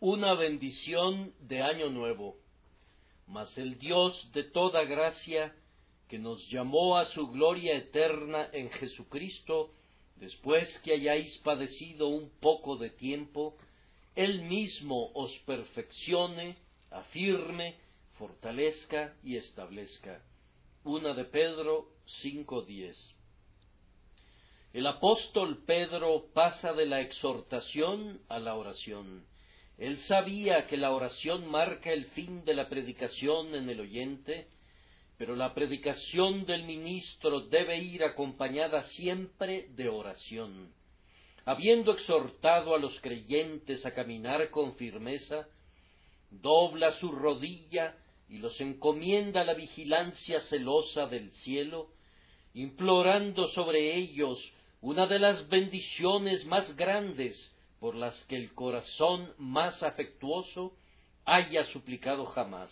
una bendición de Año Nuevo. Mas el Dios de toda gracia, que nos llamó a su gloria eterna en Jesucristo, después que hayáis padecido un poco de tiempo, Él mismo os perfeccione, afirme, fortalezca y establezca. 1 de Pedro 5:10. El apóstol Pedro pasa de la exhortación a la oración. Él sabía que la oración marca el fin de la predicación en el oyente, pero la predicación del ministro debe ir acompañada siempre de oración. Habiendo exhortado a los creyentes a caminar con firmeza, dobla su rodilla y los encomienda a la vigilancia celosa del cielo, implorando sobre ellos una de las bendiciones más grandes por las que el corazón más afectuoso haya suplicado jamás.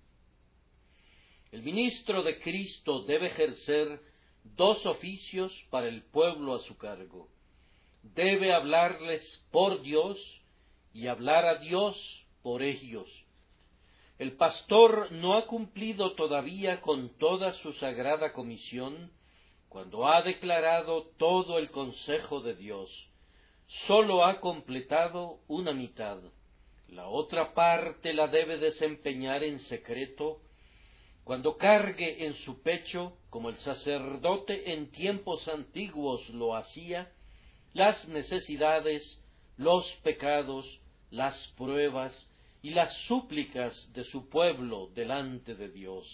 El ministro de Cristo debe ejercer dos oficios para el pueblo a su cargo. Debe hablarles por Dios y hablar a Dios por ellos. El pastor no ha cumplido todavía con toda su sagrada comisión cuando ha declarado todo el consejo de Dios. Sólo ha completado una mitad. La otra parte la debe desempeñar en secreto, cuando cargue en su pecho, como el sacerdote en tiempos antiguos lo hacía, las necesidades, los pecados, las pruebas y las súplicas de su pueblo delante de Dios.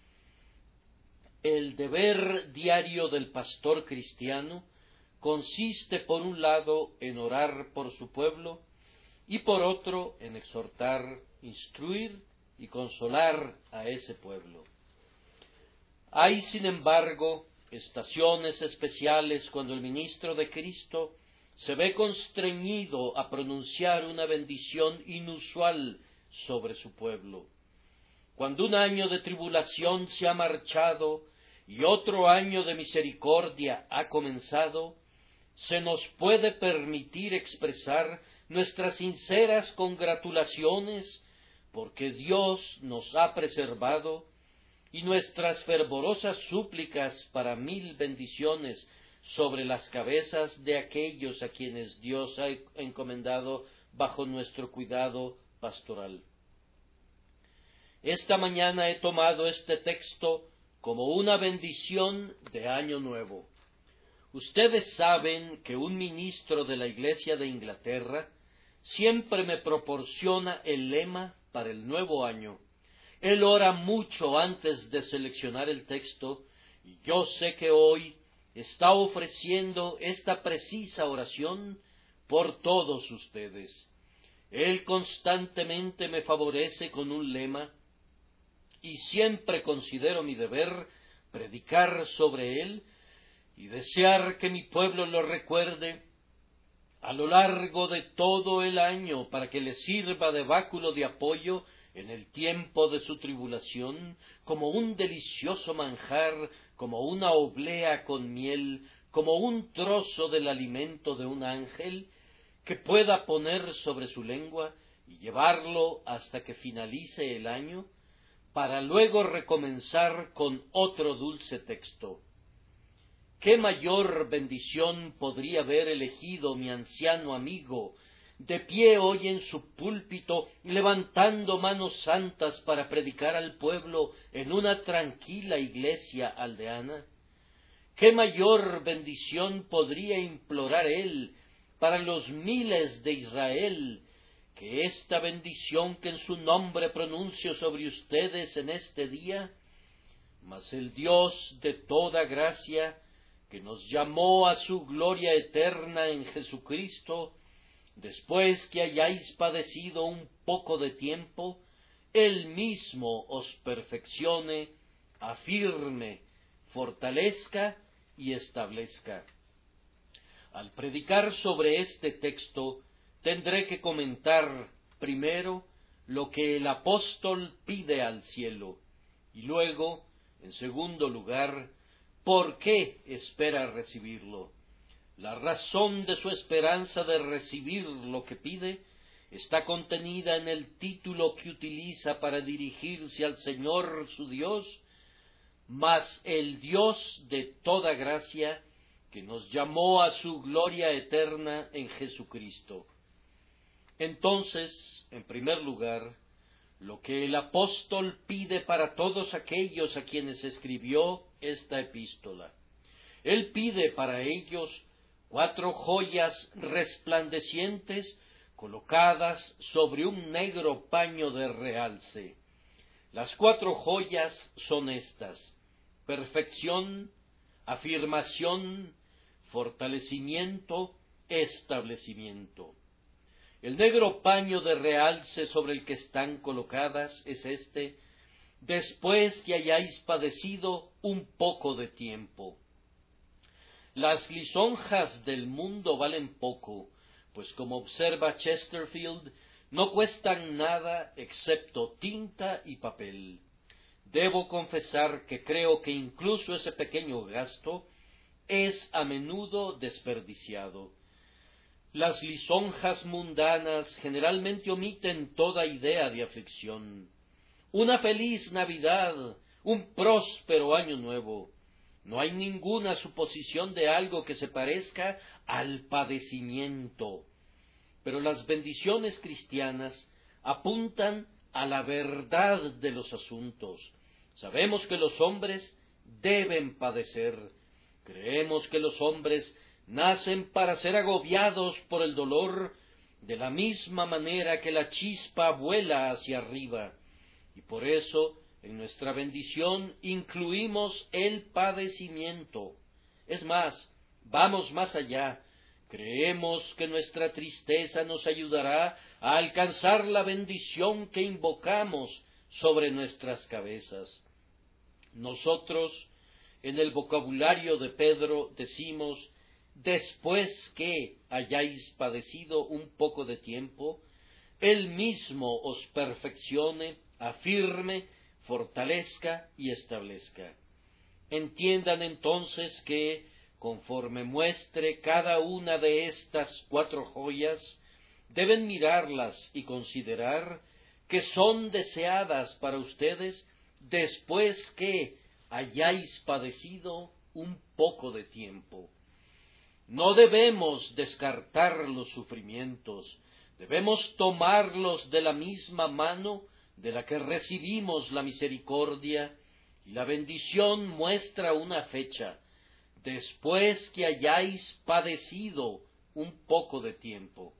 El deber diario del pastor cristiano consiste por un lado en orar por su pueblo y por otro en exhortar, instruir y consolar a ese pueblo. Hay, sin embargo, estaciones especiales cuando el ministro de Cristo se ve constreñido a pronunciar una bendición inusual sobre su pueblo. Cuando un año de tribulación se ha marchado y otro año de misericordia ha comenzado, se nos puede permitir expresar nuestras sinceras congratulaciones porque Dios nos ha preservado y nuestras fervorosas súplicas para 1000 bendiciones sobre las cabezas de aquellos a quienes Dios ha encomendado bajo nuestro cuidado pastoral. Esta mañana he tomado este texto como una bendición de Año Nuevo. Ustedes saben que un ministro de la Iglesia de Inglaterra siempre me proporciona el lema para el nuevo año. Él ora mucho antes de seleccionar el texto, y yo sé que hoy está ofreciendo esta precisa oración por todos ustedes. Él constantemente me favorece con un lema, y siempre considero mi deber predicar sobre él y desear que mi pueblo lo recuerde a lo largo de todo el año para que le sirva de báculo de apoyo en el tiempo de su tribulación, como un delicioso manjar, como una oblea con miel, como un trozo del alimento de un ángel, que pueda poner sobre su lengua y llevarlo hasta que finalice el año, para luego recomenzar con otro dulce texto. ¿Qué mayor bendición podría haber elegido mi anciano amigo, de pie hoy en su púlpito, levantando manos santas para predicar al pueblo en una tranquila iglesia aldeana? ¿Qué mayor bendición podría implorar él para los miles de Israel, que esta bendición que en su nombre pronuncio sobre ustedes en este día? Mas el Dios de toda gracia, que nos llamó a su gloria eterna en Jesucristo, después que hayáis padecido un poco de tiempo, Él mismo os perfeccione, afirme, fortalezca y establezca. Al predicar sobre este texto, tendré que comentar primero lo que el apóstol pide al cielo, y luego, en segundo lugar, ¿por qué espera recibirlo? La razón de su esperanza de recibir lo que pide está contenida en el título que utiliza para dirigirse al Señor su Dios, mas el Dios de toda gracia, que nos llamó a su gloria eterna en Jesucristo. Entonces, en primer lugar, lo que el apóstol pide para todos aquellos a quienes escribió esta epístola. Él pide para ellos 4 joyas resplandecientes colocadas sobre un negro paño de realce. Las 4 joyas son estas: perfección, afirmación, fortalecimiento, establecimiento. El negro paño de realce sobre el que están colocadas es este: después que hayáis padecido un poco de tiempo. Las lisonjas del mundo valen poco, pues como observa Chesterfield, no cuestan nada excepto tinta y papel. Debo confesar que creo que incluso ese pequeño gasto es a menudo desperdiciado. Las lisonjas mundanas generalmente omiten toda idea de aflicción. Una feliz Navidad, un próspero Año Nuevo. No hay ninguna suposición de algo que se parezca al padecimiento. Pero las bendiciones cristianas apuntan a la verdad de los asuntos. Sabemos que los hombres deben padecer. Creemos que los hombres nacen para ser agobiados por el dolor, de la misma manera que la chispa vuela hacia arriba. Y por eso, en nuestra bendición incluimos el padecimiento. Es más, vamos más allá. Creemos que nuestra tristeza nos ayudará a alcanzar la bendición que invocamos sobre nuestras cabezas. Nosotros, en el vocabulario de Pedro, decimos: después que hayáis padecido un poco de tiempo, Él mismo os perfeccione, afirme, fortalezca y establezca. Entiendan entonces que, conforme muestre cada una de estas 4 joyas, deben mirarlas y considerar que son deseadas para ustedes después que hayáis padecido un poco de tiempo. No debemos descartar los sufrimientos, debemos tomarlos de la misma mano de la que recibimos la misericordia, y la bendición muestra una fecha: después que hayáis padecido un poco de tiempo.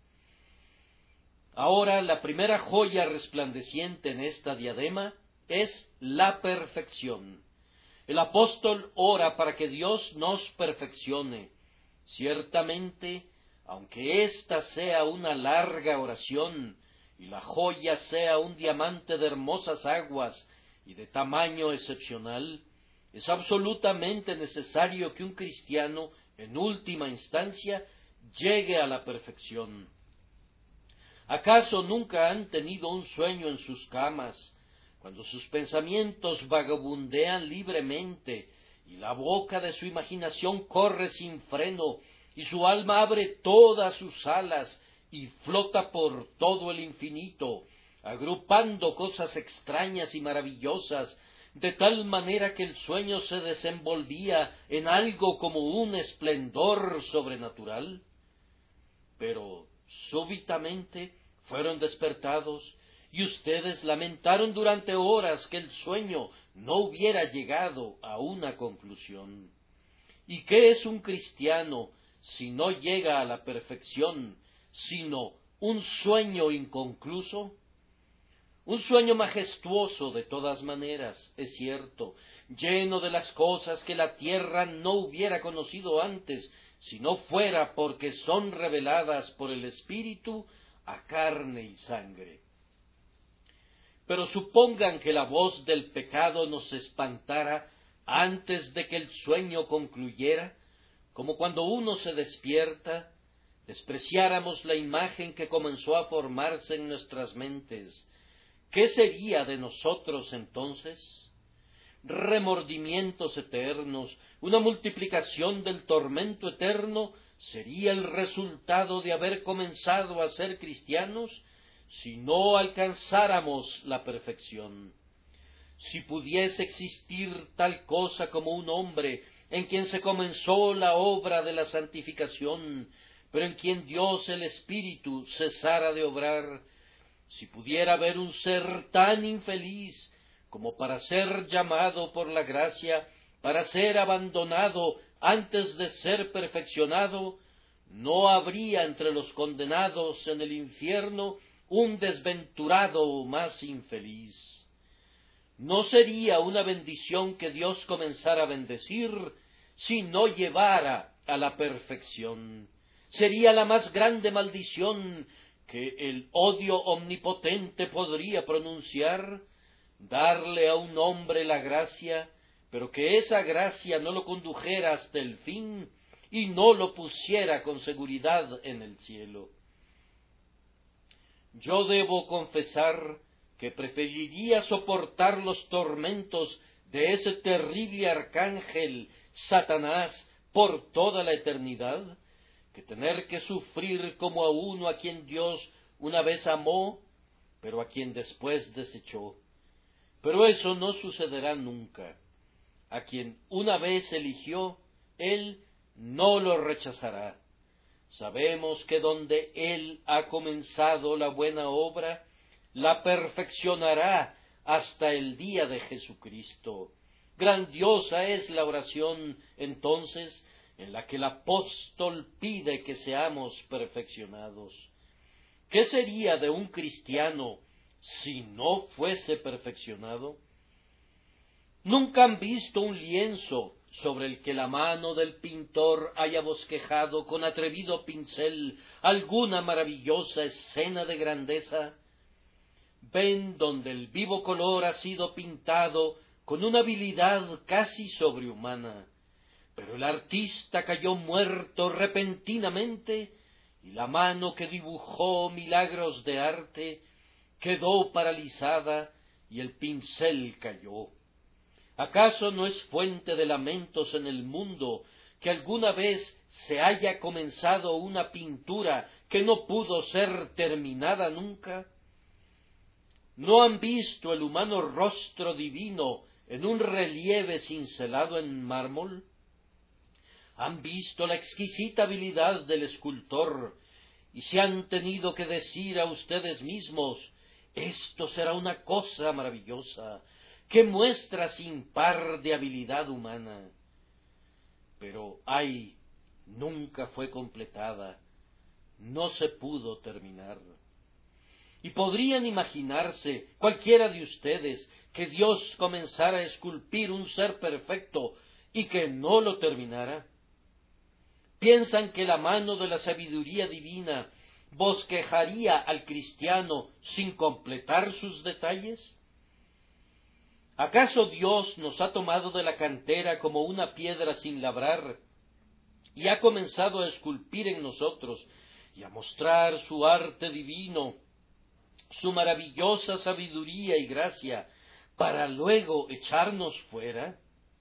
Ahora, la primera joya resplandeciente en esta diadema es la perfección. El apóstol ora para que Dios nos perfeccione. Ciertamente, aunque esta sea una larga oración, y la joya sea un diamante de hermosas aguas y de tamaño excepcional, es absolutamente necesario que un cristiano, en última instancia, llegue a la perfección. ¿Acaso nunca han tenido un sueño en sus camas, cuando sus pensamientos vagabundean libremente, y la boca de su imaginación corre sin freno, y su alma abre todas sus alas, y flota por todo el infinito, agrupando cosas extrañas y maravillosas, de tal manera que el sueño se desenvolvía en algo como un esplendor sobrenatural? Pero súbitamente fueron despertados, y ustedes lamentaron durante horas que el sueño no hubiera llegado a una conclusión. ¿Y qué es un cristiano si no llega a la perfección, sino un sueño inconcluso? Un sueño majestuoso de todas maneras, es cierto, lleno de las cosas que la tierra no hubiera conocido antes, si no fuera porque son reveladas por el Espíritu a carne y sangre. Pero supongan que la voz del pecado nos espantara antes de que el sueño concluyera, como cuando uno se despierta, despreciáramos la imagen que comenzó a formarse en nuestras mentes. ¿Qué sería de nosotros entonces? Remordimientos eternos, una multiplicación del tormento eterno, sería el resultado de haber comenzado a ser cristianos si no alcanzáramos la perfección. Si pudiese existir tal cosa como un hombre en quien se comenzó la obra de la santificación, pero en quien Dios el Espíritu cesara de obrar, si pudiera haber un ser tan infeliz como para ser llamado por la gracia, para ser abandonado antes de ser perfeccionado, no habría entre los condenados en el infierno un desventurado más infeliz. No sería una bendición que Dios comenzara a bendecir si no llevara a la perfección. Sería la más grande maldición que el odio omnipotente podría pronunciar, darle a un hombre la gracia, pero que esa gracia no lo condujera hasta el fin y no lo pusiera con seguridad en el cielo. Yo debo confesar que preferiría soportar los tormentos de ese terrible arcángel Satanás por toda la eternidad, que tener que sufrir como a uno a quien Dios una vez amó, pero a quien después desechó. Pero eso no sucederá nunca. A quien una vez eligió, Él no lo rechazará. Sabemos que donde Él ha comenzado la buena obra, la perfeccionará hasta el día de Jesucristo. Grandiosa es la oración, entonces, en la que el apóstol pide que seamos perfeccionados. ¿Qué sería de un cristiano si no fuese perfeccionado? ¿Nunca han visto un lienzo sobre el que la mano del pintor haya bosquejado con atrevido pincel alguna maravillosa escena de grandeza? Ven donde el vivo color ha sido pintado con una habilidad casi sobrehumana, pero el artista cayó muerto repentinamente y la mano que dibujó milagros de arte quedó paralizada y el pincel cayó. ¿Acaso no es fuente de lamentos en el mundo que alguna vez se haya comenzado una pintura que no pudo ser terminada nunca? ¿No han visto el humano rostro divino en un relieve cincelado en mármol? ¿Han visto la exquisita habilidad del escultor y se han tenido que decir a ustedes mismos: esto será una cosa maravillosa, qué muestra sin par de habilidad humana? Pero ¡ay!, nunca fue completada, no se pudo terminar. ¿Y podrían imaginarse cualquiera de ustedes que Dios comenzara a esculpir un ser perfecto y que no lo terminara? ¿Piensan que la mano de la sabiduría divina bosquejaría al cristiano sin completar sus detalles? ¿Acaso Dios nos ha tomado de la cantera como una piedra sin labrar y ha comenzado a esculpir en nosotros y a mostrar su arte divino, su maravillosa sabiduría y gracia, para luego echarnos fuera?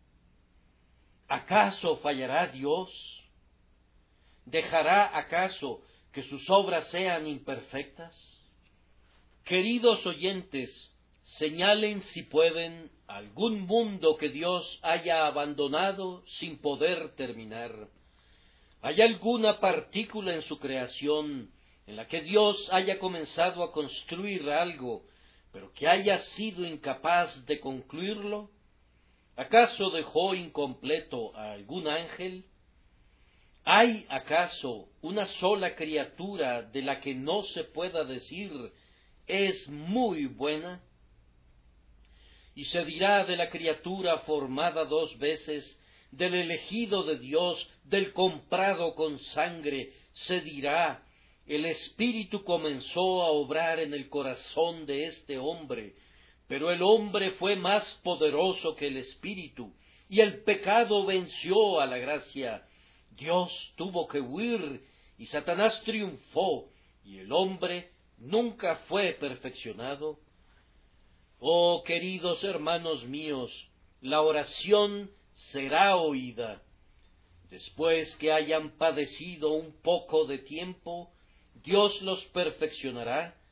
¿Acaso fallará Dios? ¿Dejará acaso que sus obras sean imperfectas? Queridos oyentes, señalen si pueden algún mundo que Dios haya abandonado sin poder terminar. ¿Hay alguna partícula en su creación en la que Dios haya comenzado a construir algo, pero que haya sido incapaz de concluirlo? ¿Acaso dejó incompleto a algún ángel? ¿Hay acaso una sola criatura de la que no se pueda decir es muy buena? Y se dirá de la criatura formada 2 veces, del elegido de Dios, del comprado con sangre, se dirá: el Espíritu comenzó a obrar en el corazón de este hombre, pero el hombre fue más poderoso que el Espíritu, y el pecado venció a la gracia. Dios tuvo que huir, y Satanás triunfó, y el hombre nunca fue perfeccionado. Oh, queridos hermanos míos, la oración será oída. Después que hayan padecido un poco de tiempo, Dios los perfeccionará,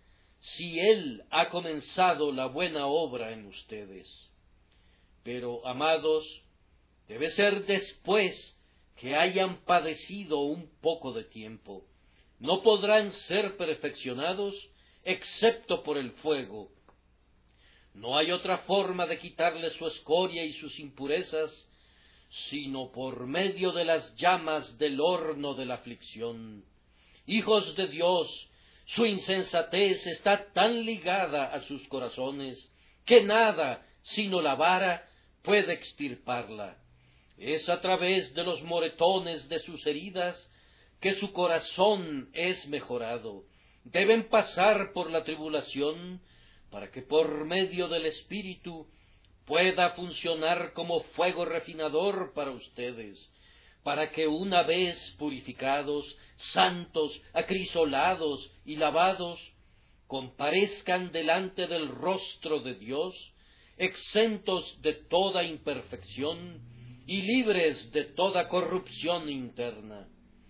si Él ha comenzado la buena obra en ustedes. Pero, amados, debe ser después que hayan padecido un poco de tiempo. No podrán ser perfeccionados excepto por el fuego. No hay otra forma de quitarles su escoria y sus impurezas, sino por medio de las llamas del horno de la aflicción. Hijos de Dios, su insensatez está tan ligada a sus corazones que nada, sino la vara, puede extirparla. Es a través de los moretones de sus heridas que su corazón es mejorado. Deben pasar por la tribulación para que por medio del Espíritu pueda funcionar como fuego refinador para ustedes, para que una vez purificados, santos, acrisolados y lavados, comparezcan delante del rostro de Dios, exentos de toda imperfección y libres de toda corrupción interna.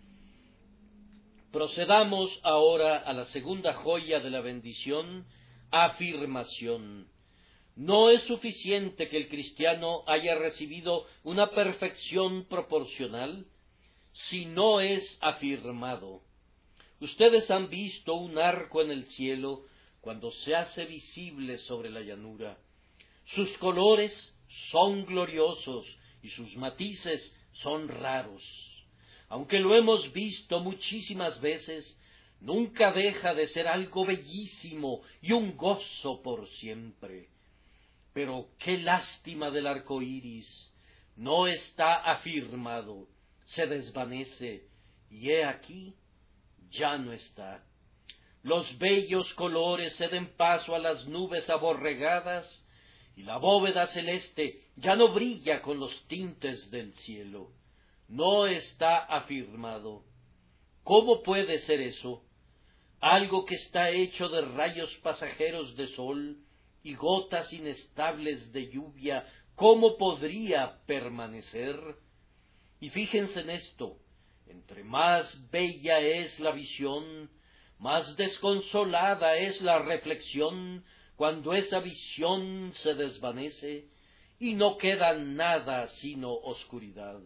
Procedamos ahora a la segunda joya de la bendición, afirmación. No es suficiente que el cristiano haya recibido una perfección proporcional si no es afirmado. Ustedes han visto un arco en el cielo cuando se hace visible sobre la llanura. Sus colores son gloriosos y sus matices son raros. Aunque lo hemos visto muchísimas veces, nunca deja de ser algo bellísimo y un gozo por siempre. Pero qué lástima del arco iris, no está afirmado, se desvanece, y he aquí, ya no está. Los bellos colores ceden paso a las nubes aborregadas, y la bóveda celeste ya no brilla con los tintes del cielo. No está afirmado. ¿Cómo puede ser eso? Algo que está hecho de rayos pasajeros de sol y gotas inestables de lluvia, ¿cómo podría permanecer? Y fíjense en esto, entre más bella es la visión, más desconsolada es la reflexión cuando esa visión se desvanece y no queda nada sino oscuridad.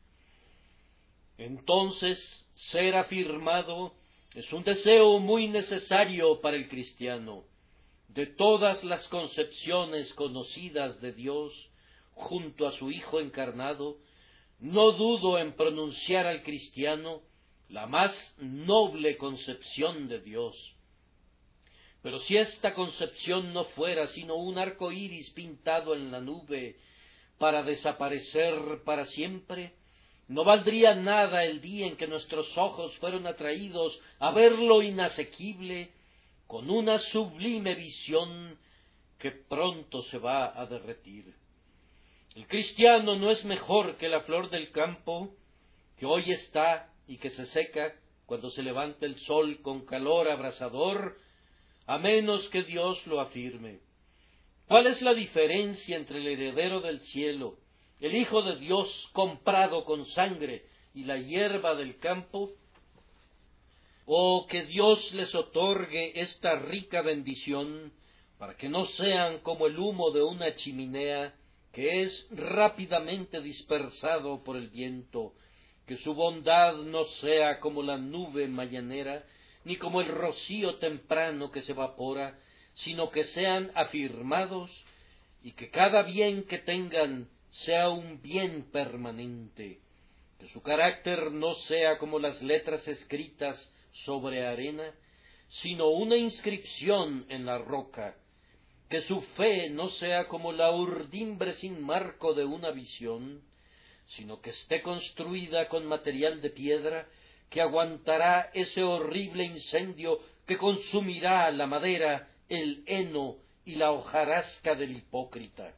Entonces, ser afirmado es un deseo muy necesario para el cristiano. De todas las concepciones conocidas de Dios, junto a su Hijo encarnado, no dudo en pronunciar al cristiano la más noble concepción de Dios. Pero si esta concepción no fuera sino un arco iris pintado en la nube para desaparecer para siempre, no valdría nada el día en que nuestros ojos fueron atraídos a ver lo inasequible con una sublime visión que pronto se va a derretir. El cristiano no es mejor que la flor del campo, que hoy está y que se seca cuando se levanta el sol con calor abrasador, a menos que Dios lo afirme. ¿Cuál es la diferencia entre el heredero del cielo, el Hijo de Dios comprado con sangre, y la hierba del campo? Oh, que Dios les otorgue esta rica bendición, para que no sean como el humo de una chimenea, que es rápidamente dispersado por el viento, que su bondad no sea como la nube mañanera, ni como el rocío temprano que se evapora, sino que sean afirmados, y que cada bien que tengan sea un bien permanente, que su carácter no sea como las letras escritas sobre arena, sino una inscripción en la roca, que su fe no sea como la urdimbre sin marco de una visión, sino que esté construida con material de piedra que aguantará ese horrible incendio que consumirá la madera, el heno y la hojarasca del hipócrita.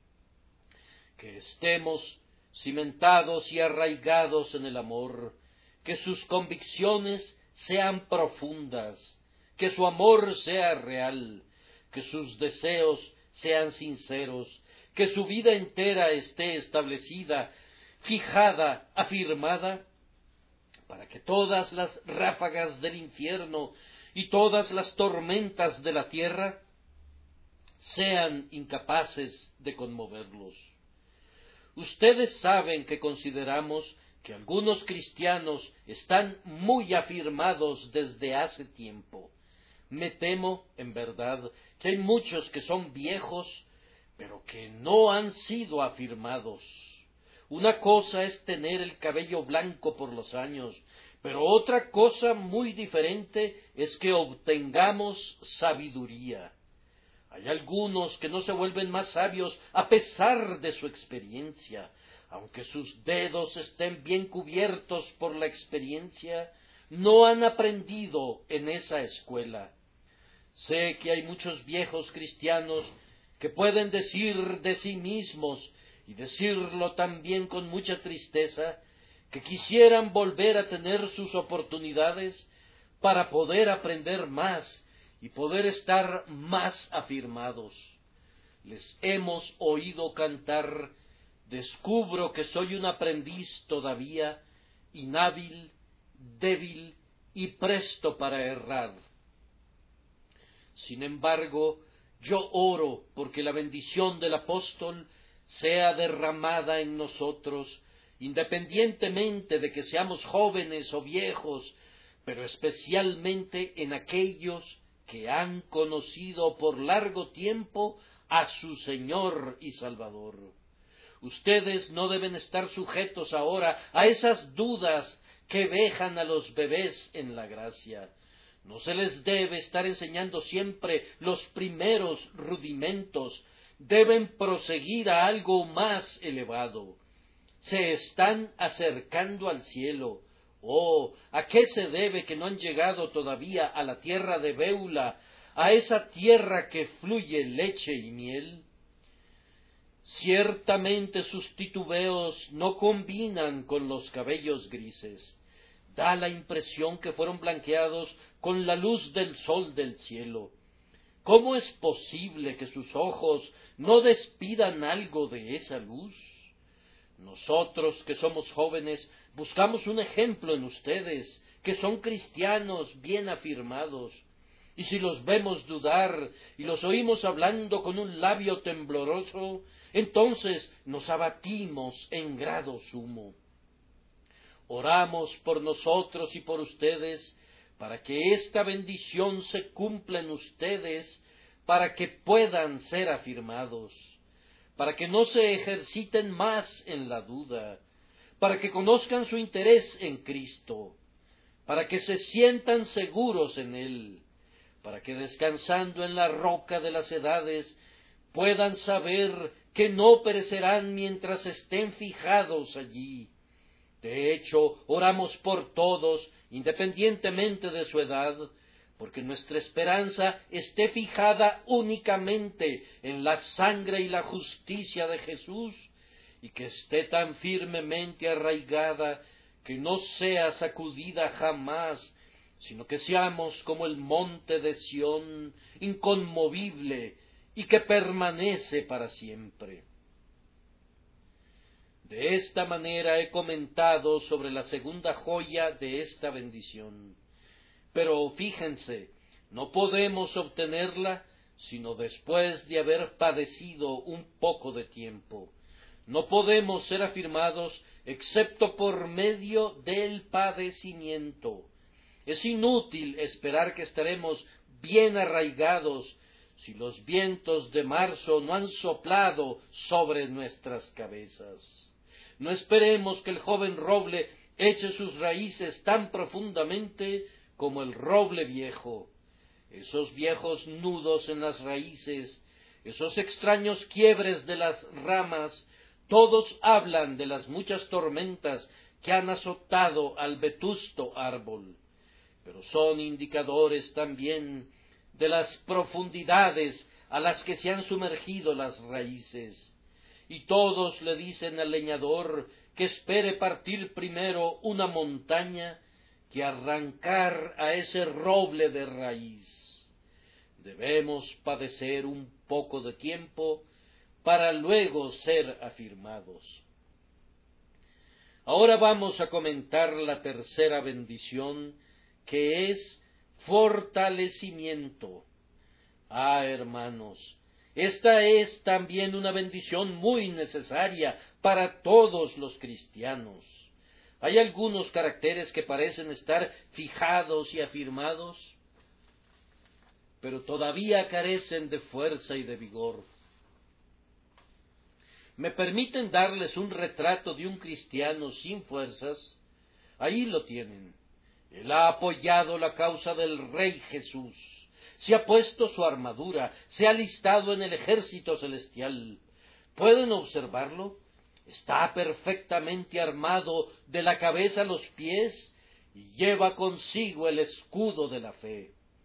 Que estemos cimentados y arraigados en el amor, que sus convicciones sean profundas, que su amor sea real, que sus deseos sean sinceros, que su vida entera esté establecida, fijada, afirmada, para que todas las ráfagas del infierno y todas las tormentas de la tierra sean incapaces de conmoverlos. Ustedes saben que consideramos que algunos cristianos están muy afirmados desde hace tiempo. Me temo, en verdad, que hay muchos que son viejos, pero que no han sido afirmados. Una cosa es tener el cabello blanco por los años, pero otra cosa muy diferente es que obtengamos sabiduría. Hay algunos que no se vuelven más sabios a pesar de su experiencia. Aunque sus dedos estén bien cubiertos por la experiencia, no han aprendido en esa escuela. Sé que hay muchos viejos cristianos que pueden decir de sí mismos, y decirlo también con mucha tristeza, que quisieran volver a tener sus oportunidades para poder aprender más y poder estar más afirmados. Les hemos oído cantar: descubro que soy un aprendiz todavía, inhábil, débil y presto para errar. Sin embargo, yo oro porque la bendición del apóstol sea derramada en nosotros, independientemente de que seamos jóvenes o viejos, pero especialmente en aquellos que han conocido por largo tiempo a su Señor y Salvador. Ustedes no deben estar sujetos ahora a esas dudas que vejan a los bebés en la gracia. No se les debe estar enseñando siempre los primeros rudimentos. Deben proseguir a algo más elevado. Se están acercando al cielo. Oh, ¿a qué se debe que no han llegado todavía a la tierra de Béula, a esa tierra que fluye leche y miel? Ciertamente sus titubeos no combinan con los cabellos grises. Da la impresión que fueron blanqueados con la luz del sol del cielo. ¿Cómo es posible que sus ojos no despidan algo de esa luz? Nosotros, que somos jóvenes, buscamos un ejemplo en ustedes, que son cristianos bien afirmados. Y si los vemos dudar y los oímos hablando con un labio tembloroso, entonces nos abatimos en grado sumo. Oramos por nosotros y por ustedes, para que esta bendición se cumpla en ustedes, para que puedan ser afirmados, para que no se ejerciten más en la duda, para que conozcan su interés en Cristo, para que se sientan seguros en Él, para que descansando en la roca de las edades puedan saber que no perecerán mientras estén fijados allí. De hecho, oramos por todos, independientemente de su edad, porque nuestra esperanza esté fijada únicamente en la sangre y la justicia de Jesús, y que esté tan firmemente arraigada que no sea sacudida jamás, sino que seamos como el monte de Sión, inconmovible y que permanece para siempre. De esta manera he comentado sobre la segunda joya de esta bendición. Pero fíjense, no podemos obtenerla sino después de haber padecido un poco de tiempo. No podemos ser afirmados excepto por medio del padecimiento. Es inútil esperar que estaremos bien arraigados si los vientos de marzo no han soplado sobre nuestras cabezas. No esperemos que el joven roble eche sus raíces tan profundamente como el roble viejo. Esos viejos nudos en las raíces, esos extraños quiebres de las ramas, todos hablan de las muchas tormentas que han azotado al vetusto árbol, pero son indicadores también de las profundidades a las que se han sumergido las raíces. Y todos le dicen al leñador que espere partir primero una montaña que arrancar a ese roble de raíz. Debemos padecer un poco de tiempo para luego ser afirmados. Ahora vamos a comentar la tercera bendición, que es fortalecimiento. Ah, hermanos, esta es también una bendición muy necesaria para todos los cristianos. Hay algunos caracteres que parecen estar fijados y afirmados, pero todavía carecen de fuerza y de vigor. ¿Me permiten darles un retrato de un cristiano sin fuerzas? Ahí lo tienen. Él ha apoyado la causa del Rey Jesús, se ha puesto su armadura, se ha alistado en el ejército celestial. ¿Pueden observarlo? Está perfectamente armado de la cabeza a los pies y lleva consigo el escudo de la fe.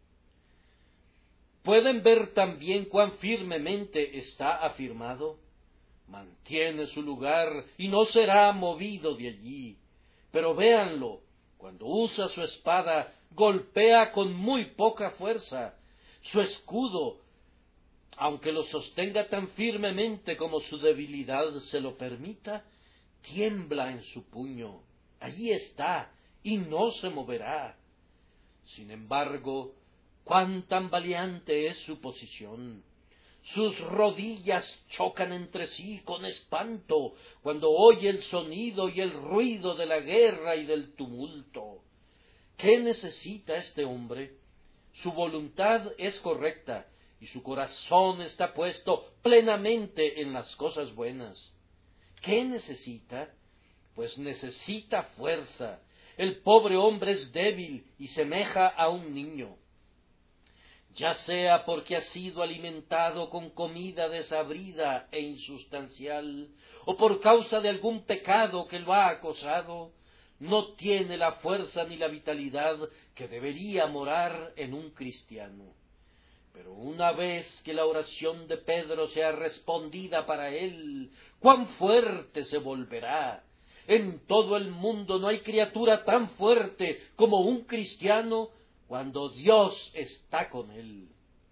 ¿Pueden ver también cuán firmemente está afirmado? Mantiene su lugar y no será movido de allí. Pero véanlo, cuando usa su espada, golpea con muy poca fuerza. Su escudo, aunque lo sostenga tan firmemente como su debilidad se lo permita, tiembla en su puño. Allí está, y no se moverá. Sin embargo, cuán tambaleante es su posición. Sus rodillas chocan entre sí con espanto cuando oye el sonido y el ruido de la guerra y del tumulto. ¿Qué necesita este hombre? Su voluntad es correcta y su corazón está puesto plenamente en las cosas buenas. ¿Qué necesita? Pues necesita fuerza. El pobre hombre es débil y semeja a un niño. Ya sea porque ha sido alimentado con comida desabrida e insustancial, o por causa de algún pecado que lo ha acosado, no tiene la fuerza ni la vitalidad que debería morar en un cristiano. Pero una vez que la oración de Pedro sea respondida para él, ¡cuán fuerte se volverá! En todo el mundo no hay criatura tan fuerte como un cristiano cuando Dios está con él.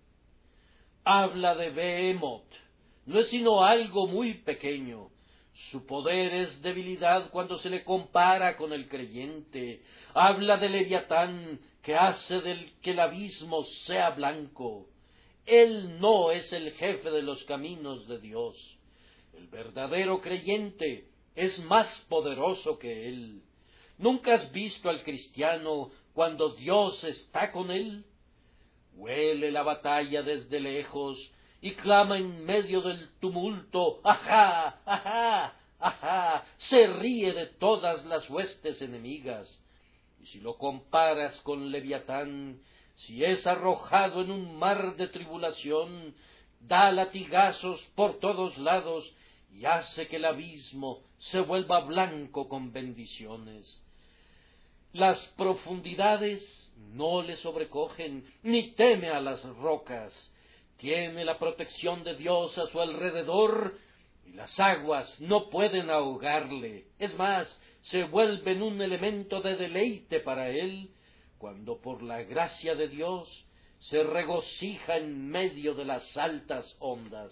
Habla de Behemoth, no es sino algo muy pequeño. Su poder es debilidad cuando se le compara con el creyente. Habla de Leviatán, que hace del que el abismo sea blanco. Él no es el jefe de los caminos de Dios. El verdadero creyente es más poderoso que él. ¿Nunca has visto al cristiano cuando Dios está con él? Huele la batalla desde lejos y clama en medio del tumulto, ¡ajá! ¡Ajá! ¡Ajá! Se ríe de todas las huestes enemigas. Y si lo comparas con Leviatán, si es arrojado en un mar de tribulación, da latigazos por todos lados y hace que el abismo se vuelva blanco con bendiciones. Las profundidades no le sobrecogen, ni teme a las rocas. Tiene la protección de Dios a su alrededor, y las aguas no pueden ahogarle. Es más, se vuelven un elemento de deleite para él, cuando por la gracia de Dios se regocija en medio de las altas ondas.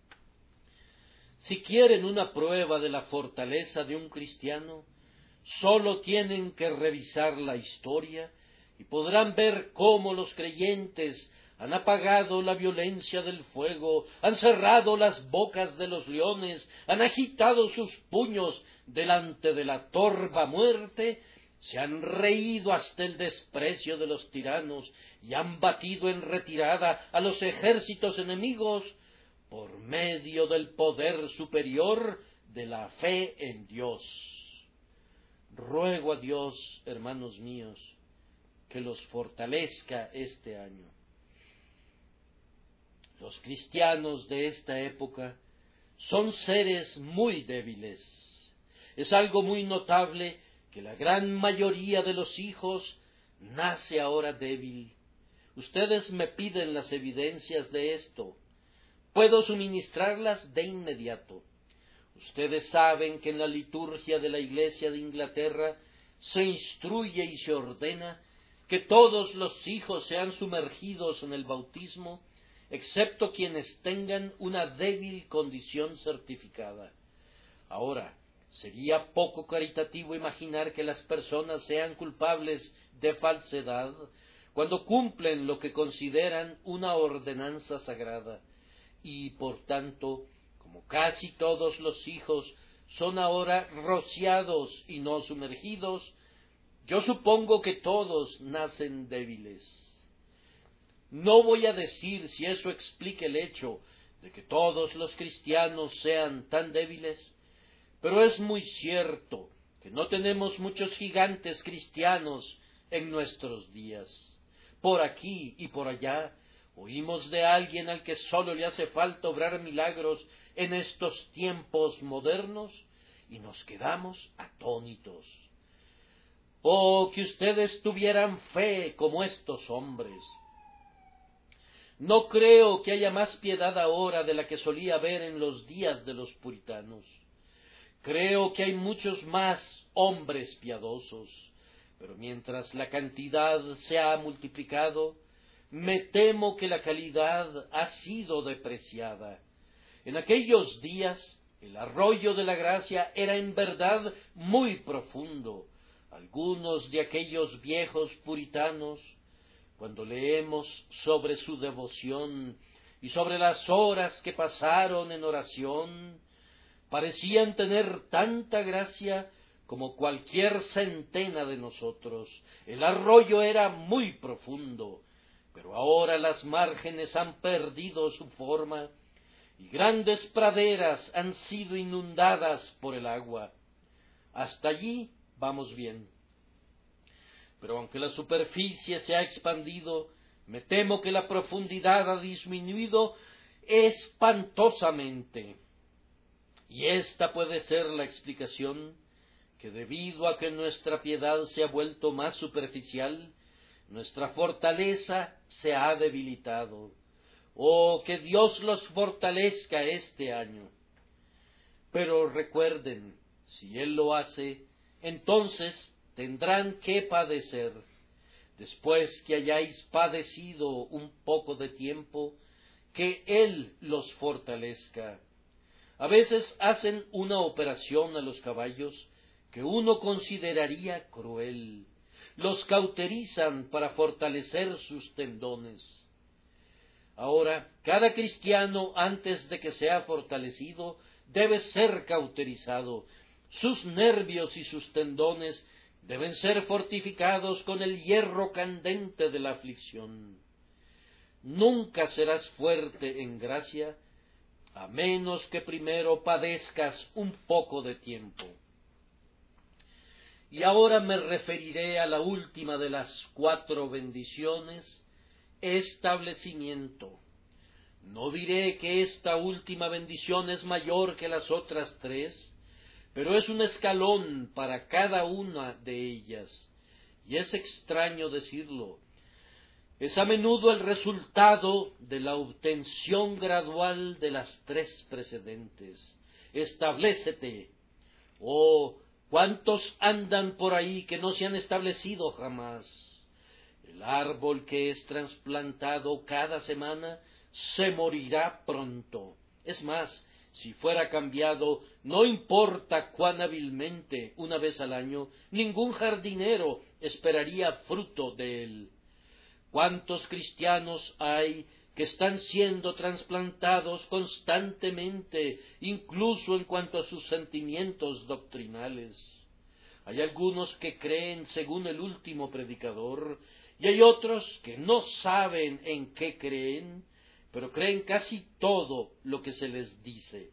Si quieren una prueba de la fortaleza de un cristiano, sólo tienen que revisar la historia y podrán ver cómo los creyentes han apagado la violencia del fuego, han cerrado las bocas de los leones, han agitado sus puños delante de la torva muerte, se han reído hasta el desprecio de los tiranos y han batido en retirada a los ejércitos enemigos por medio del poder superior de la fe en Dios. Ruego a Dios, hermanos míos, que los fortalezca este año. Los cristianos de esta época son seres muy débiles. Es algo muy notable que la gran mayoría de los hijos nace ahora débil. Ustedes me piden las evidencias de esto. Puedo suministrarlas de inmediato. Ustedes saben que en la liturgia de la Iglesia de Inglaterra se instruye y se ordena que todos los hijos sean sumergidos en el bautismo, excepto quienes tengan una débil condición certificada. Ahora, sería poco caritativo imaginar que las personas sean culpables de falsedad cuando cumplen lo que consideran una ordenanza sagrada, y por tanto, como casi todos los hijos son ahora rociados y no sumergidos, yo supongo que todos nacen débiles. No voy a decir si eso explica el hecho de que todos los cristianos sean tan débiles, pero es muy cierto que no tenemos muchos gigantes cristianos en nuestros días. Por aquí y por allá oímos de alguien al que sólo le hace falta obrar milagros en estos tiempos modernos y nos quedamos atónitos. Oh, que ustedes tuvieran fe como estos hombres. No creo que haya más piedad ahora de la que solía haber en los días de los puritanos. Creo que hay muchos más hombres piadosos, pero mientras la cantidad se ha multiplicado, me temo que la calidad ha sido depreciada. En aquellos días, el arroyo de la gracia era en verdad muy profundo. Algunos de aquellos viejos puritanos, cuando leemos sobre su devoción y sobre las horas que pasaron en oración, parecían tener tanta gracia como cualquier centena de nosotros. El arroyo era muy profundo, pero ahora las márgenes han perdido su forma y grandes praderas han sido inundadas por el agua. Hasta allí vamos bien. Pero aunque la superficie se ha expandido, me temo que la profundidad ha disminuido espantosamente. Y esta puede ser la explicación, que debido a que nuestra piedad se ha vuelto más superficial, nuestra fortaleza se ha debilitado. Oh, que Dios los fortalezca este año. Pero recuerden, si Él lo hace, entonces tendrán que padecer. Después que hayáis padecido un poco de tiempo, que Él los fortalezca. A veces hacen una operación a los caballos que uno consideraría cruel. Los cauterizan para fortalecer sus tendones. Ahora, cada cristiano, antes de que sea fortalecido, debe ser cauterizado. Sus nervios y sus tendones deben ser fortificados con el hierro candente de la aflicción. Nunca serás fuerte en gracia, a menos que primero padezcas un poco de tiempo. Y ahora me referiré a la última de las 4 bendiciones, establecimiento. No diré que esta última bendición es mayor que las otras 3, pero es un escalón para cada una de ellas, y es extraño decirlo. Es a menudo el resultado de la obtención gradual de las 3 precedentes. Establécete. Oh, ¿cuántos andan por ahí que no se han establecido jamás? El árbol que es trasplantado cada semana se morirá pronto. Es más, si fuera cambiado, no importa cuán hábilmente, una vez al año, ningún jardinero esperaría fruto de él. ¿Cuántos cristianos hay que están siendo trasplantados constantemente, incluso en cuanto a sus sentimientos doctrinales? Hay algunos que creen según el último predicador, y hay otros que no saben en qué creen, pero creen casi todo lo que se les dice.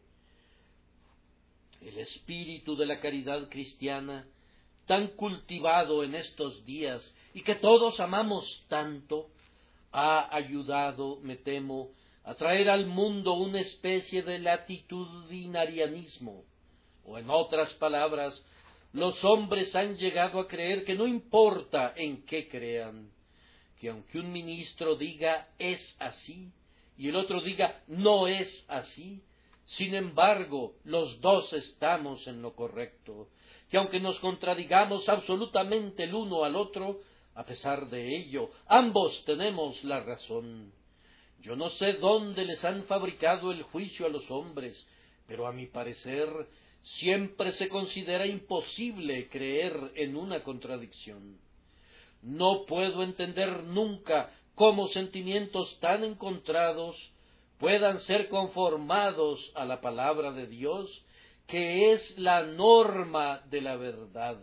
El espíritu de la caridad cristiana, tan cultivado en estos días y que todos amamos tanto, ha ayudado, me temo, a traer al mundo una especie de latitudinarianismo, o en otras palabras, los hombres han llegado a creer que no importa en qué crean, que aunque un ministro diga es así y el otro diga no es así, sin embargo los dos estamos en lo correcto, que aunque nos contradigamos absolutamente el uno al otro, a pesar de ello, ambos tenemos la razón. Yo no sé dónde les han fabricado el juicio a los hombres, pero a mi parecer siempre se considera imposible creer en una contradicción. no puedo entender nunca cómo sentimientos tan encontrados puedan ser conformados a la palabra de Dios, que es la norma de la verdad.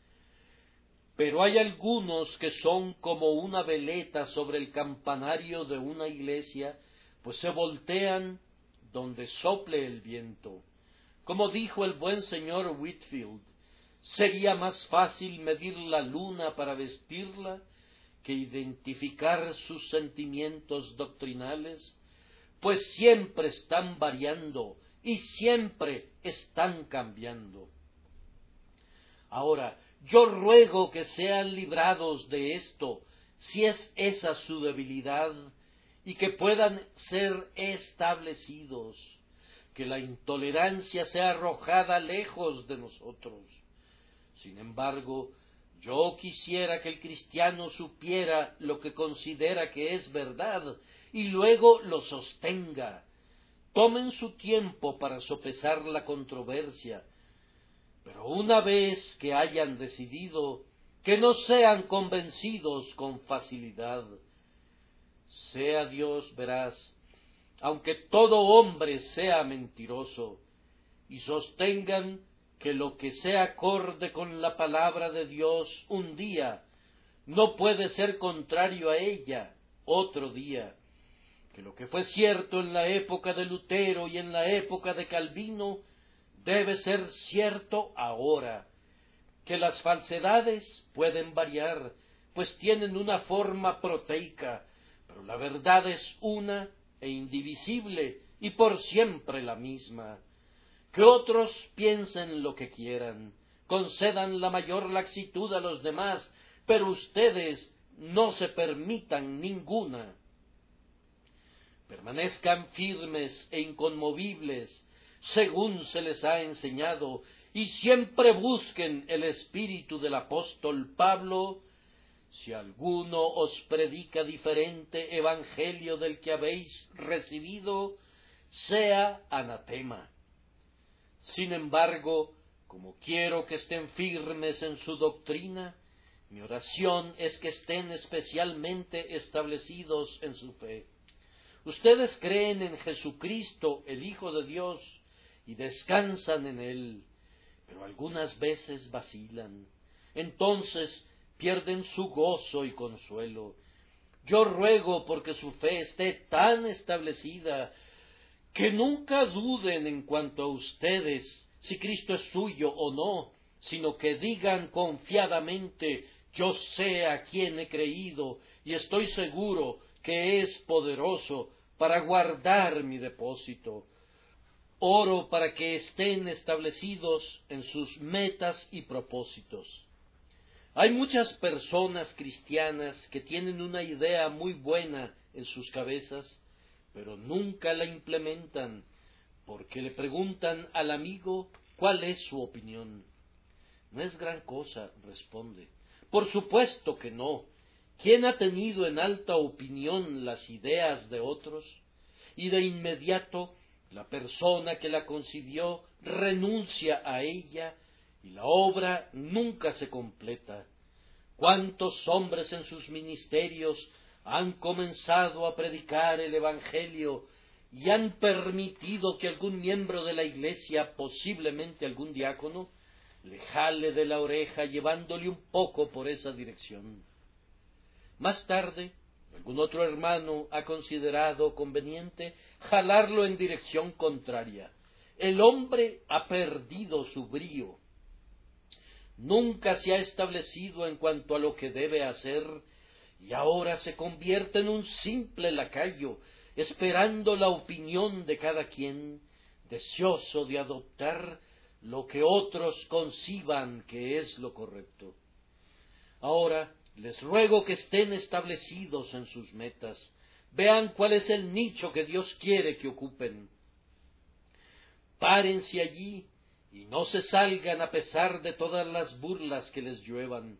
Pero hay algunos que son como una veleta sobre el campanario de una iglesia, pues se voltean donde sople el viento. Como dijo el buen señor Whitefield, sería más fácil medir la luna para vestirla que identificar sus sentimientos doctrinales, pues siempre están variando y siempre están cambiando. Ahora, yo ruego que sean librados de esto, si es esa su debilidad, y que puedan ser establecidos, que la intolerancia sea arrojada lejos de nosotros. Sin embargo, yo quisiera que el cristiano supiera lo que considera que es verdad y luego lo sostenga. Tomen su tiempo para sopesar la controversia, pero una vez que hayan decidido, que no sean convencidos con facilidad. Sea Dios veraz, aunque todo hombre sea mentiroso, y sostengan que lo que sea acorde con la palabra de Dios un día, no puede ser contrario a ella otro día, que lo que fue cierto en la época de Lutero y en la época de Calvino, debe ser cierto ahora, que las falsedades pueden variar, pues tienen una forma proteica, pero la verdad es una e indivisible y por siempre la misma. Que otros piensen lo que quieran, concedan la mayor laxitud a los demás, pero ustedes no se permitan ninguna. Permanezcan firmes e inconmovibles, según se les ha enseñado, y siempre busquen el espíritu del apóstol Pablo. Si alguno os predica diferente evangelio del que habéis recibido, sea anatema. Sin embargo, como quiero que estén firmes en su doctrina, mi oración es que estén especialmente establecidos en su fe. Ustedes creen en Jesucristo, el Hijo de Dios, y descansan en Él, pero algunas veces vacilan. Entonces pierden su gozo y consuelo. Yo ruego porque su fe esté tan establecida que nunca duden en cuanto a ustedes, si Cristo es suyo o no, sino que digan confiadamente, yo sé a quién he creído y estoy seguro que es poderoso para guardar mi depósito. Oro para que estén establecidos en sus metas y propósitos. Hay muchas personas cristianas que tienen una idea muy buena en sus cabezas, pero nunca la implementan, porque le preguntan al amigo cuál es su opinión. No es gran cosa, responde. Por supuesto que no. ¿Quién ha tenido en alta opinión las ideas de otros? Y de inmediato la persona que la concibió renuncia a ella y la obra nunca se completa. ¿Cuántos hombres en sus ministerios han comenzado a predicar el Evangelio y han permitido que algún miembro de la Iglesia, posiblemente algún diácono, le jale de la oreja llevándole un poco por esa dirección? Más tarde, algún otro hermano ha considerado conveniente jalarlo en dirección contraria. El hombre ha perdido su brío. Nunca se ha establecido en cuanto a lo que debe hacer, y ahora se convierte en un simple lacayo, esperando la opinión de cada quien, deseoso de adoptar lo que otros conciban que es lo correcto. Ahora les ruego que estén establecidos en sus metas, vean cuál es el nicho que Dios quiere que ocupen. Párense allí y no se salgan a pesar de todas las burlas que les lluevan.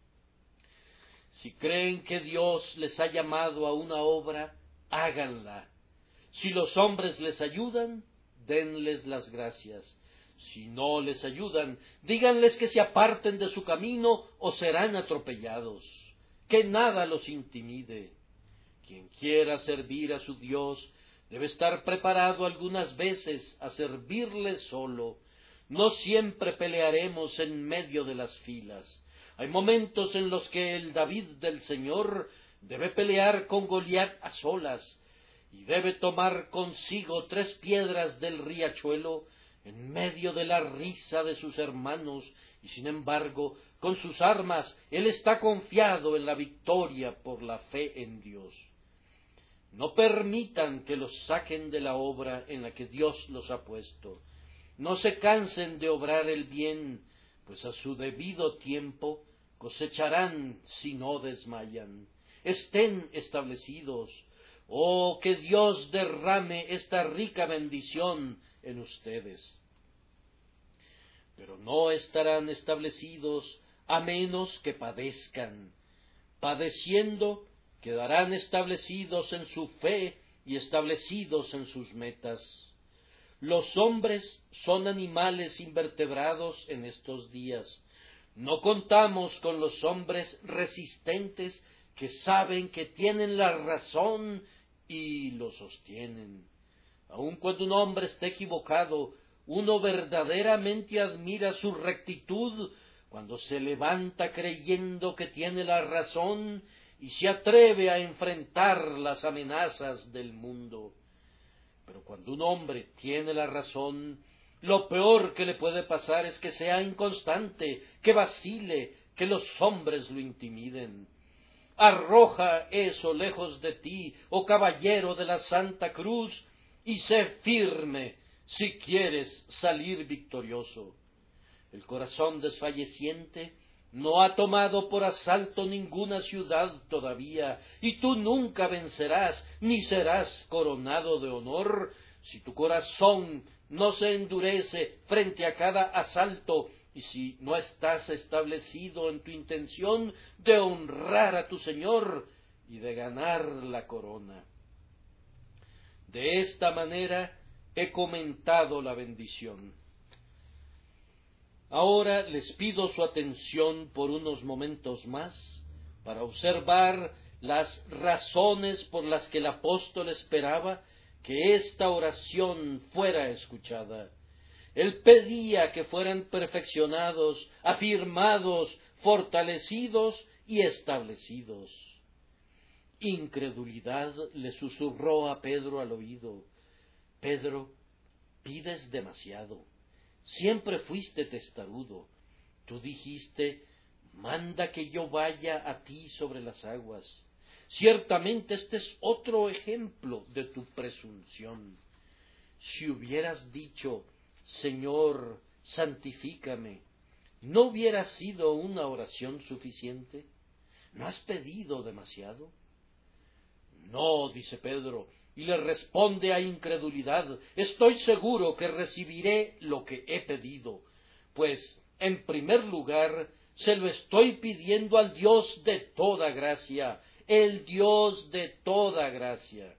Si creen que Dios les ha llamado a una obra, háganla. Si los hombres les ayudan, denles las gracias. Si no les ayudan, díganles que se aparten de su camino o serán atropellados. que nada los intimide. Quien quiera servir a su Dios debe estar preparado algunas veces a servirle solo. No siempre pelearemos en medio de las filas. Hay momentos en los que el David del Señor debe pelear con Goliat a solas, y debe tomar consigo 3 piedras del riachuelo en medio de la risa de sus hermanos, y sin embargo, con sus armas, él está confiado en la victoria por la fe en Dios. No permitan que los saquen de la obra en la que Dios los ha puesto. No se cansen de obrar el bien, pues a su debido tiempo cosecharán si no desmayan. Estén establecidos. Oh, que Dios derrame esta rica bendición en ustedes. Pero no estarán establecidos a menos que padezcan. Padeciendo, quedarán establecidos en su fe y establecidos en sus metas. Los hombres son animales invertebrados en estos días. No contamos con los hombres resistentes que saben que tienen la razón y lo sostienen. Aun cuando un hombre esté equivocado, uno verdaderamente admira su rectitud cuando se levanta creyendo que tiene la razón y se atreve a enfrentar las amenazas del mundo. Pero cuando un hombre tiene la razón, lo peor que le puede pasar es que sea inconstante, que vacile, que los hombres lo intimiden. Arroja eso lejos de ti, oh caballero de la Santa Cruz, y sé firme si quieres salir victorioso. El corazón desfalleciente no ha tomado por asalto ninguna ciudad todavía, y tú nunca vencerás, ni serás coronado de honor, si tu corazón no se endurece frente a cada asalto, y si no estás establecido en tu intención de honrar a tu Señor y de ganar la corona. De esta manera he comentado la bendición. Ahora les pido su atención por unos momentos más para observar las razones por las que el apóstol esperaba que esta oración fuera escuchada. Él pedía que fueran perfeccionados, afirmados, fortalecidos y establecidos. Incredulidad le susurró a Pedro al oído: Pedro, pides demasiado. Siempre fuiste testarudo. Tú dijiste: manda que yo vaya a ti sobre las aguas. Ciertamente este es otro ejemplo de tu presunción. Si hubieras dicho: Señor, santifícame, ¿no hubiera sido una oración suficiente? ¿No has pedido demasiado? No, dice Pedro, y le responde a incredulidad: estoy seguro que recibiré lo que he pedido, pues, en primer lugar, se lo estoy pidiendo al Dios de toda gracia, el Dios de toda gracia.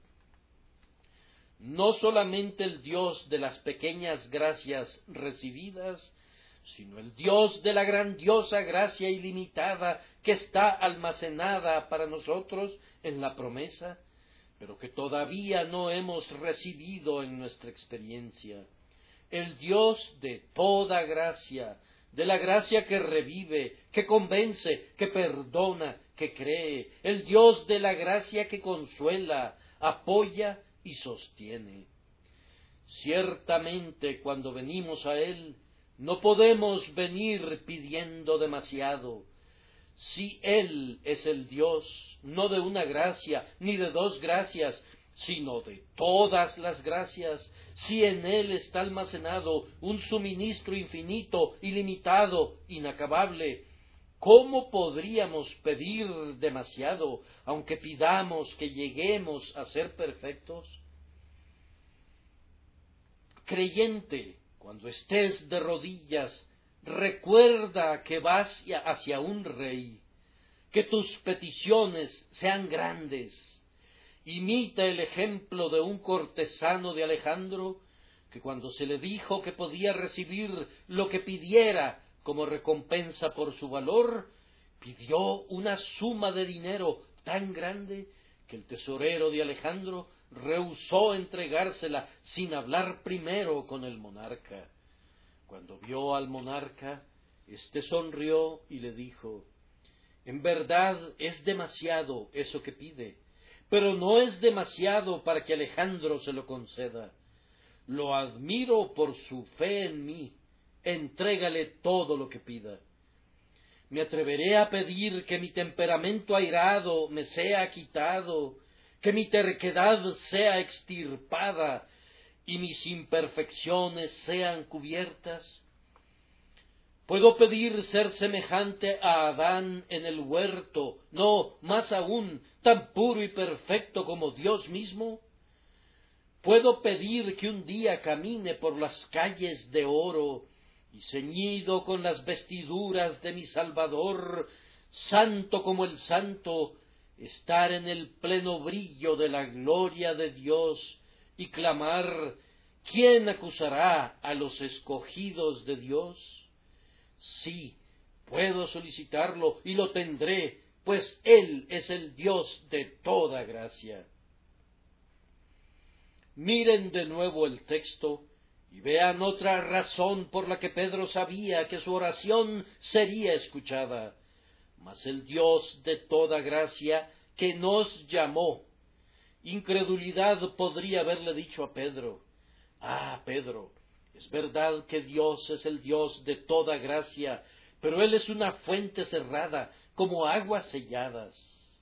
No solamente el Dios de las pequeñas gracias recibidas, sino el Dios de la grandiosa gracia ilimitada que está almacenada para nosotros en la promesa, pero que todavía no hemos recibido en nuestra experiencia. El Dios de toda gracia, de la gracia que revive, que convence, que perdona, que cree, el Dios de la gracia que consuela, apoya y sostiene. Ciertamente, cuando venimos a Él, no podemos venir pidiendo demasiado. Si Él es el Dios, no de una gracia, ni de 2 gracias, sino de todas las gracias, si en Él está almacenado un suministro infinito, ilimitado, inacabable, ¿cómo podríamos pedir demasiado, aunque pidamos que lleguemos a ser perfectos? Creyente, cuando estés de rodillas, recuerda que vas hacia un rey, que tus peticiones sean grandes. Imita el ejemplo de un cortesano de Alejandro, que cuando se le dijo que podía recibir lo que pidiera como recompensa por su valor, pidió una suma de dinero tan grande que el tesorero de Alejandro rehusó entregársela sin hablar primero con el monarca. Cuando vio al monarca, éste sonrió y le dijo: «En verdad es demasiado eso que pide, pero no es demasiado para que Alejandro se lo conceda. Lo admiro por su fe en mí. Entrégale todo lo que pida. Me atreveré a pedir que mi temperamento airado me sea quitado, que mi terquedad sea extirpada y mis imperfecciones sean cubiertas. Puedo pedir ser semejante a Adán en el huerto, no, más aún, tan puro y perfecto como Dios mismo. Puedo pedir que un día camine por las calles de oro y ceñido con las vestiduras de mi Salvador, santo como el santo, estar en el pleno brillo de la gloria de Dios y clamar: ¿quién acusará a los escogidos de Dios? Sí, puedo solicitarlo y lo tendré, pues Él es el Dios de toda gracia». Miren de nuevo el texto y vean otra razón por la que Pedro sabía que su oración sería escuchada. Mas el Dios de toda gracia que nos llamó. Incredulidad podría haberle dicho a Pedro: «Ah, Pedro, es verdad que Dios es el Dios de toda gracia, pero Él es una fuente cerrada, como aguas selladas».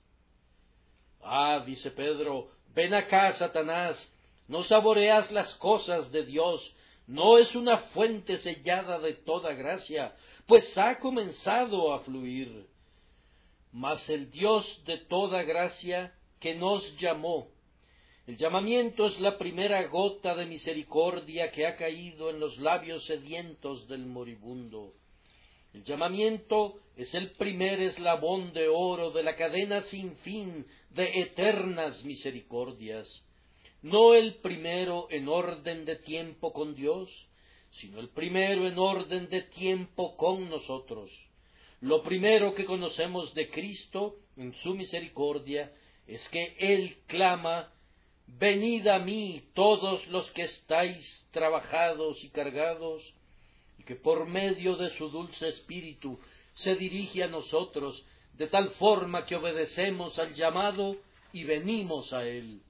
«Ah», dice Pedro, «ven acá, Satanás, no saboreas las cosas de Dios, no es una fuente sellada de toda gracia, pues ha comenzado a fluir. Mas el Dios de toda gracia que nos llamó». El llamamiento es la primera gota de misericordia que ha caído en los labios sedientos del moribundo. El llamamiento es el primer eslabón de oro de la cadena sin fin de eternas misericordias. No el primero en orden de tiempo con Dios, sino el primero en orden de tiempo con nosotros. Lo primero que conocemos de Cristo en su misericordia es que Él clama: «Venid a mí todos los que estáis trabajados y cargados», y que por medio de su dulce espíritu se dirige a nosotros de tal forma que obedecemos al llamado y venimos a Él.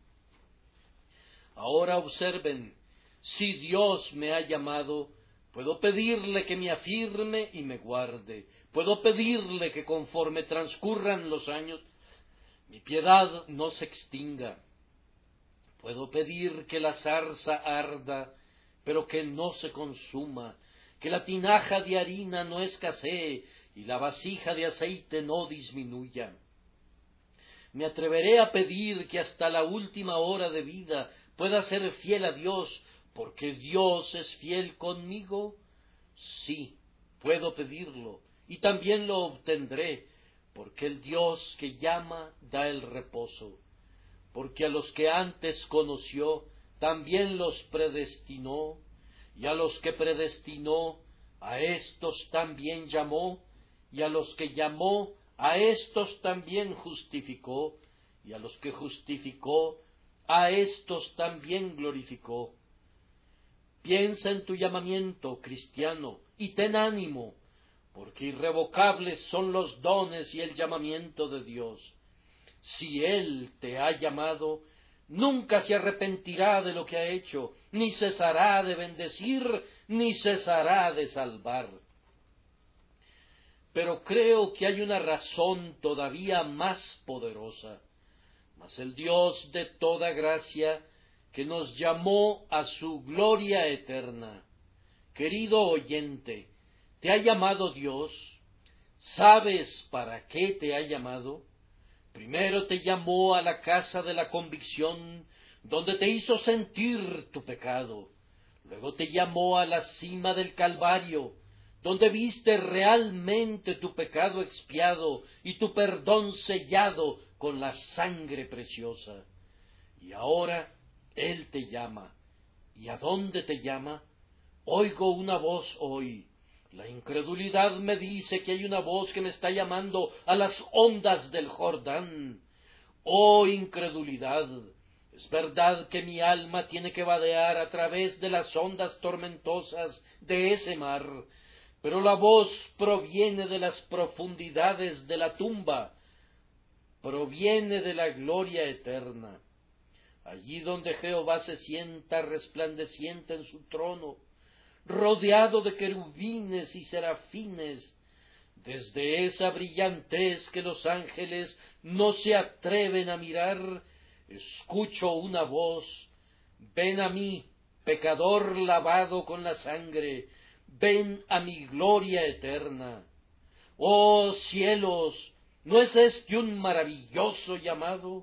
Ahora observen, si Dios me ha llamado, puedo pedirle que me afirme y me guarde, puedo pedirle que conforme transcurran los años, mi piedad no se extinga. Puedo pedir que la zarza arda, pero que no se consuma, que la tinaja de harina no escasee y la vasija de aceite no disminuya. Me atreveré a pedir que hasta la última hora de vida pueda ser fiel a Dios, porque Dios es fiel conmigo. Sí, puedo pedirlo, y también lo obtendré, porque el Dios que llama da el reposo. Porque a los que antes conoció, también los predestinó, y a los que predestinó, a éstos también llamó, y a los que llamó, a éstos también justificó, y a los que justificó, a éstos también glorificó. Piensa en tu llamamiento, cristiano, y ten ánimo, porque irrevocables son los dones y el llamamiento de Dios. Si Él te ha llamado, nunca se arrepentirá de lo que ha hecho, ni cesará de bendecir, ni cesará de salvar. Pero creo que hay una razón todavía más poderosa. Mas el Dios de toda gracia, que nos llamó a su gloria eterna. Querido oyente, ¿te ha llamado Dios? ¿Sabes para qué te ha llamado? Primero te llamó a la casa de la convicción, donde te hizo sentir tu pecado. Luego te llamó a la cima del Calvario, donde viste realmente tu pecado expiado y tu perdón sellado con la sangre preciosa. Y ahora Él te llama. ¿Y a dónde te llama? Oigo una voz hoy. La incredulidad me dice que hay una voz que me está llamando a las ondas del Jordán. Oh incredulidad, es verdad que mi alma tiene que vadear a través de las ondas tormentosas de ese mar, pero la voz proviene de las profundidades de la tumba, proviene de la gloria eterna. Allí donde Jehová se sienta resplandeciente en su trono, rodeado de querubines y serafines, desde esa brillantez que los ángeles no se atreven a mirar, escucho una voz: ven a mí, pecador lavado con la sangre, ven a mi gloria eterna. Oh cielos, ¿no es este un maravilloso llamado?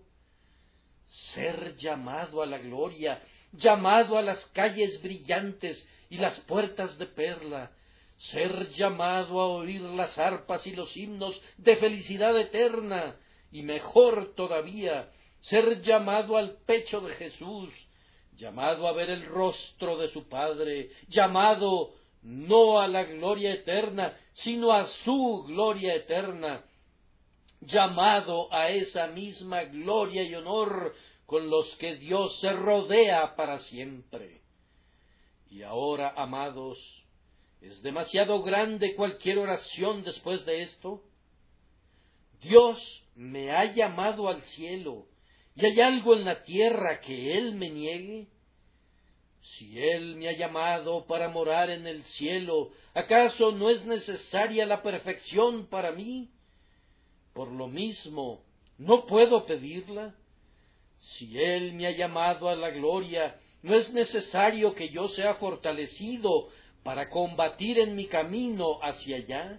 Ser llamado a la gloria, llamado a las calles brillantes y las puertas de perla, ser llamado a oír las arpas y los himnos de felicidad eterna, y mejor todavía, ser llamado al pecho de Jesús, llamado a ver el rostro de su Padre, llamado no a la gloria eterna, sino a su gloria eterna, llamado a esa misma gloria y honor con los que Dios se rodea para siempre. Y ahora, amados, ¿es demasiado grande cualquier oración después de esto? Dios me ha llamado al cielo, ¿y hay algo en la tierra que Él me niegue? Si Él me ha llamado para morar en el cielo, ¿acaso no es necesaria la perfección para mí? Por lo mismo, ¿no puedo pedirla? Si Él me ha llamado a la gloria, ¿no es necesario que yo sea fortalecido para combatir en mi camino hacia allá?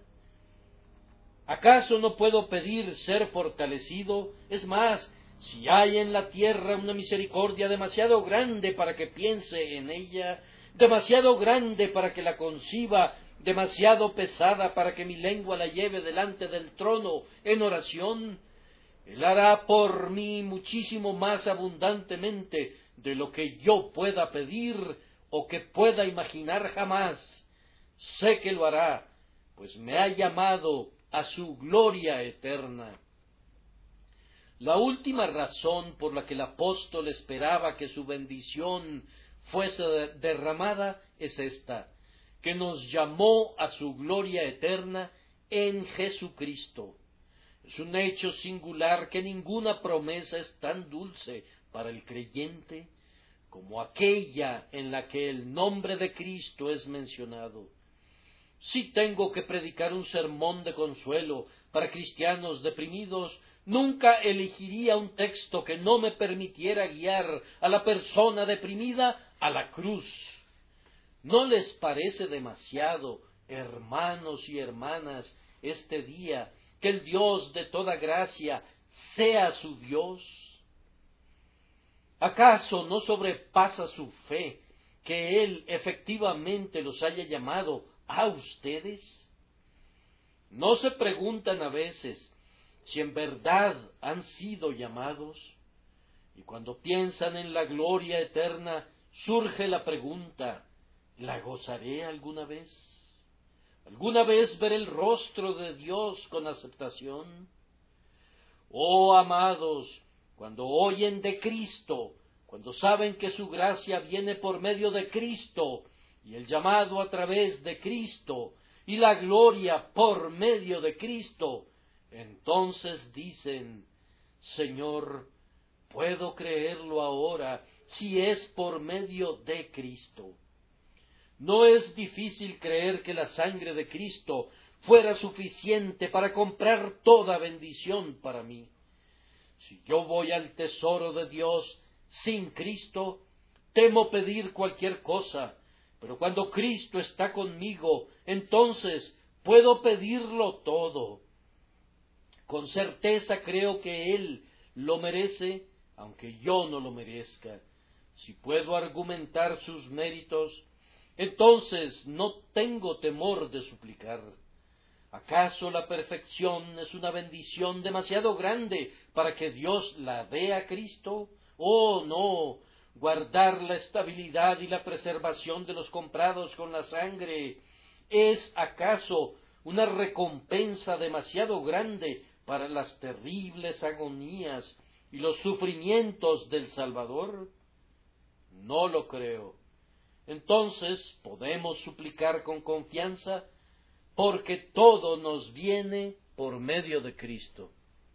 ¿Acaso no puedo pedir ser fortalecido? Es más, si hay en la tierra una misericordia demasiado grande para que piense en ella, demasiado grande para que la conciba, demasiado pesada para que mi lengua la lleve delante del trono en oración, Él hará por mí muchísimo más abundantemente de lo que yo pueda pedir o que pueda imaginar jamás. Sé que lo hará, pues me ha llamado a su gloria eterna. La última razón por la que el apóstol esperaba que su bendición fuese derramada es esta: que nos llamó a su gloria eterna en Jesucristo. Es un hecho singular que ninguna promesa es tan dulce para el creyente como aquella en la que el nombre de Cristo es mencionado. Si tengo que predicar un sermón de consuelo para cristianos deprimidos, nunca elegiría un texto que no me permitiera guiar a la persona deprimida a la cruz. ¿No les parece demasiado, hermanos y hermanas, este día, que el Dios de toda gracia sea su Dios? ¿Acaso no sobrepasa su fe que Él efectivamente los haya llamado a ustedes? ¿No se preguntan a veces si en verdad han sido llamados? Y cuando piensan en la gloria eterna, surge la pregunta: ¿la gozaré alguna vez? ¿Alguna vez veré el rostro de Dios con aceptación? Oh amados, cuando oyen de Cristo, cuando saben que su gracia viene por medio de Cristo, y el llamado a través de Cristo, y la gloria por medio de Cristo, entonces dicen: Señor, puedo creerlo ahora, si es por medio de Cristo. No es difícil creer que la sangre de Cristo fuera suficiente para comprar toda bendición para mí. Si yo voy al tesoro de Dios sin Cristo, temo pedir cualquier cosa, pero cuando Cristo está conmigo, entonces puedo pedirlo todo. Con certeza creo que Él lo merece, aunque yo no lo merezca. Si puedo argumentar sus méritos, entonces no tengo temor de suplicar. ¿Acaso la perfección es una bendición demasiado grande para que Dios la dé a Cristo? Oh, no. Guardar la estabilidad y la preservación de los comprados con la sangre ¿Es acaso una recompensa demasiado grande para las terribles agonías y los sufrimientos del Salvador? No lo creo. Entonces podemos suplicar con confianza, porque todo nos viene por medio de Cristo.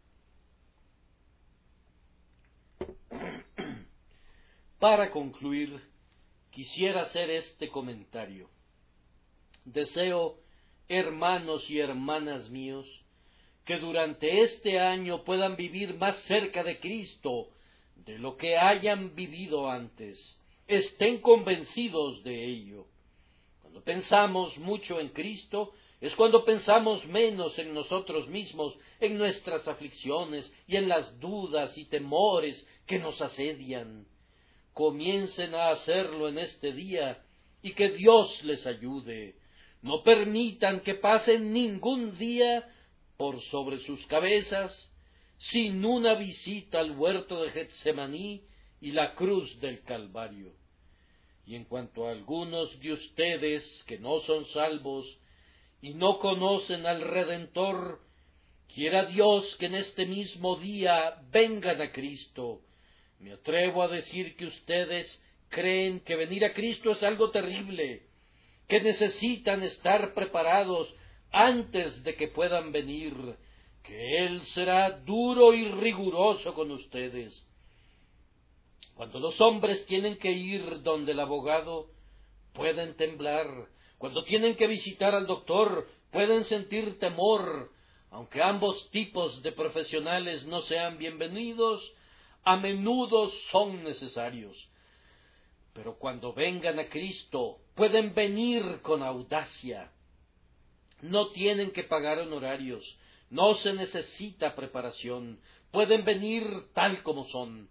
Para concluir, quisiera hacer este comentario. Deseo, hermanos y hermanas míos, que durante este año puedan vivir más cerca de Cristo de lo que hayan vivido antes. Estén convencidos de ello. Cuando pensamos mucho en Cristo, es cuando pensamos menos en nosotros mismos, en nuestras aflicciones y en las dudas y temores que nos asedian. Comiencen a hacerlo en este día y que Dios les ayude. No permitan que pasen ningún día por sobre sus cabezas sin una visita al huerto de Getsemaní y la cruz del Calvario. Y en cuanto a algunos de ustedes que no son salvos y no conocen al Redentor, quiera Dios que en este mismo día vengan a Cristo. Me atrevo a decir que ustedes creen que venir a Cristo es algo terrible, que necesitan estar preparados antes de que puedan venir, que Él será duro y riguroso con ustedes. Cuando los hombres tienen que ir donde el abogado, pueden temblar. Cuando tienen que visitar al doctor, pueden sentir temor. Aunque ambos tipos de profesionales no sean bienvenidos, a menudo son necesarios. Pero cuando vengan a Cristo, pueden venir con audacia. No tienen que pagar honorarios, no se necesita preparación, pueden venir tal como son.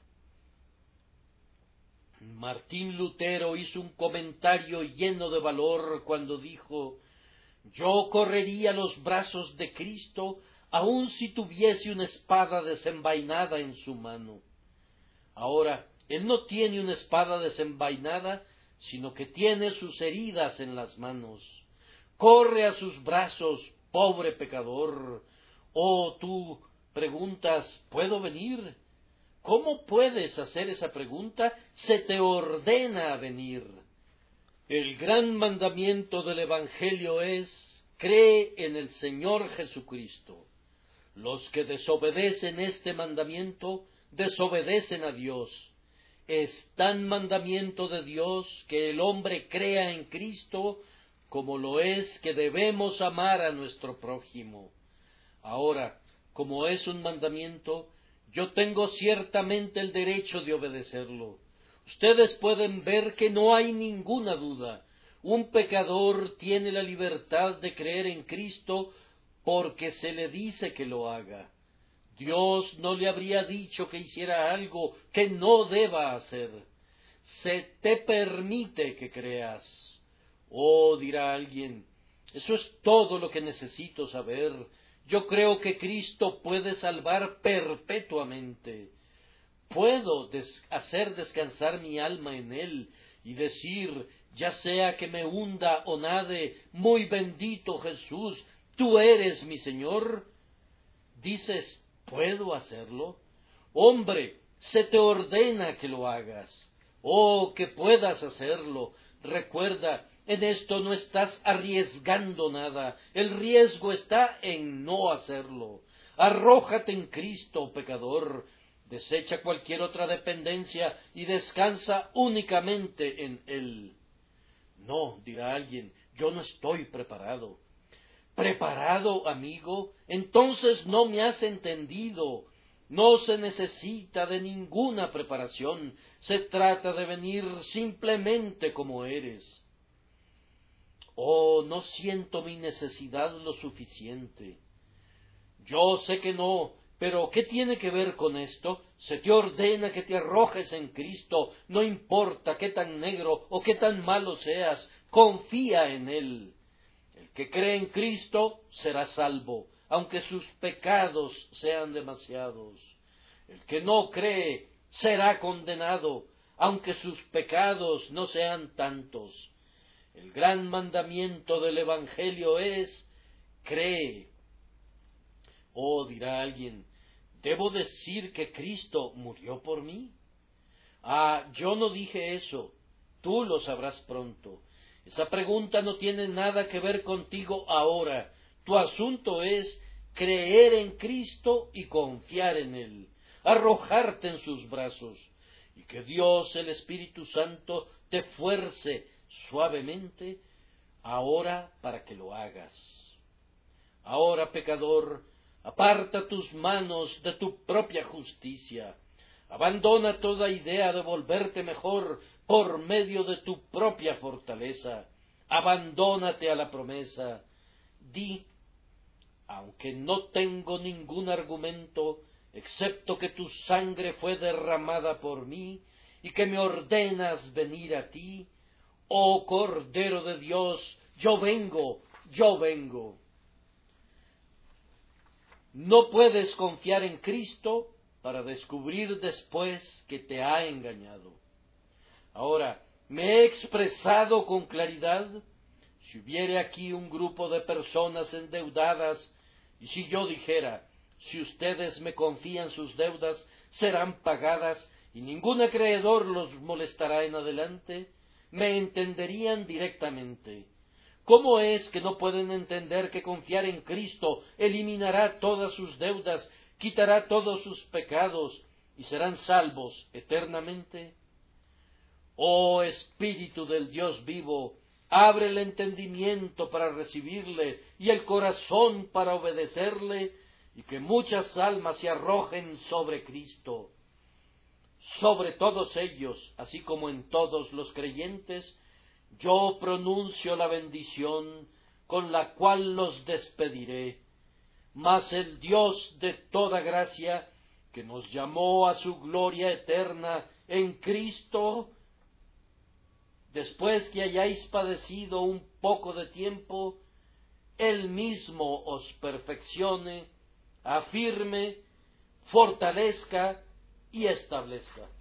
Martín Lutero hizo un comentario lleno de valor cuando dijo: «Yo correría los brazos de Cristo aun si tuviese una espada desenvainada en su mano». Ahora, Él no tiene una espada desenvainada, sino que tiene sus heridas en las manos. Corre a sus brazos, pobre pecador. Oh, tú preguntas, ¿puedo venir? ¿Cómo puedes hacer esa pregunta? Se te ordena venir. El gran mandamiento del Evangelio es: cree en el Señor Jesucristo. Los que desobedecen este mandamiento, desobedecen a Dios. Es tan mandamiento de Dios que el hombre crea en Cristo, como lo es que debemos amar a nuestro prójimo. Ahora, como es un mandamiento, yo tengo ciertamente el derecho de obedecerlo. Ustedes pueden ver que no hay ninguna duda. Un pecador tiene la libertad de creer en Cristo porque se le dice que lo haga. Dios no le habría dicho que hiciera algo que no deba hacer. Se te permite que creas. Oh, dirá alguien, eso es todo lo que necesito saber. Yo creo que Cristo puede salvar perpetuamente. Puedo hacer descansar mi alma en Él y decir, ya sea que me hunda o nade, muy bendito Jesús, tú eres mi Señor. Dices, ¿puedo hacerlo? Hombre, se te ordena que lo hagas. Oh, que puedas hacerlo. Recuerda, en esto no estás arriesgando nada. El riesgo está en no hacerlo. Arrójate en Cristo, pecador. Desecha cualquier otra dependencia y descansa únicamente en Él. No, dirá alguien, yo no estoy preparado. ¿Preparado, amigo? Entonces no me has entendido. No se necesita de ninguna preparación. Se trata de venir simplemente como eres. Oh, no siento mi necesidad lo suficiente. Yo sé que no, pero ¿qué tiene que ver con esto? Se te ordena que te arrojes en Cristo, no importa qué tan negro o qué tan malo seas, confía en Él. El que cree en Cristo será salvo, aunque sus pecados sean demasiados. El que no cree será condenado, aunque sus pecados no sean tantos. El gran mandamiento del Evangelio es: cree. Oh, dirá alguien, ¿debo decir que Cristo murió por mí? Yo no dije eso. Tú lo sabrás pronto. Esa pregunta no tiene nada que ver contigo ahora. Tu asunto es creer en Cristo y confiar en Él, arrojarte en sus brazos, y que Dios, el Espíritu Santo, te fuerce suavemente ahora para que lo hagas. Ahora, pecador, aparta tus manos de tu propia justicia. Abandona toda idea de volverte mejor por medio de tu propia fortaleza. Abandónate a la promesa. Di: aunque no tengo ningún argumento, excepto que tu sangre fue derramada por mí y que me ordenas venir a ti, oh Cordero de Dios, yo vengo, yo vengo. No puedes confiar en Cristo para descubrir después que te ha engañado. Ahora, ¿me he expresado con claridad? Si hubiere aquí un grupo de personas endeudadas, y si yo dijera: si ustedes me confían sus deudas, serán pagadas, y ningún acreedor los molestará en adelante, me entenderían directamente. ¿Cómo es que no pueden entender que confiar en Cristo eliminará todas sus deudas, quitará todos sus pecados, y serán salvos eternamente? Oh Espíritu del Dios vivo, abre el entendimiento para recibirle y el corazón para obedecerle, y que muchas almas se arrojen sobre Cristo. Sobre todos ellos, así como en todos los creyentes, yo pronuncio la bendición con la cual los despediré. Mas el Dios de toda gracia, que nos llamó a su gloria eterna en Cristo, después que hayáis padecido un poco de tiempo, Él mismo os perfeccione, afirme, fortalezca y establezca.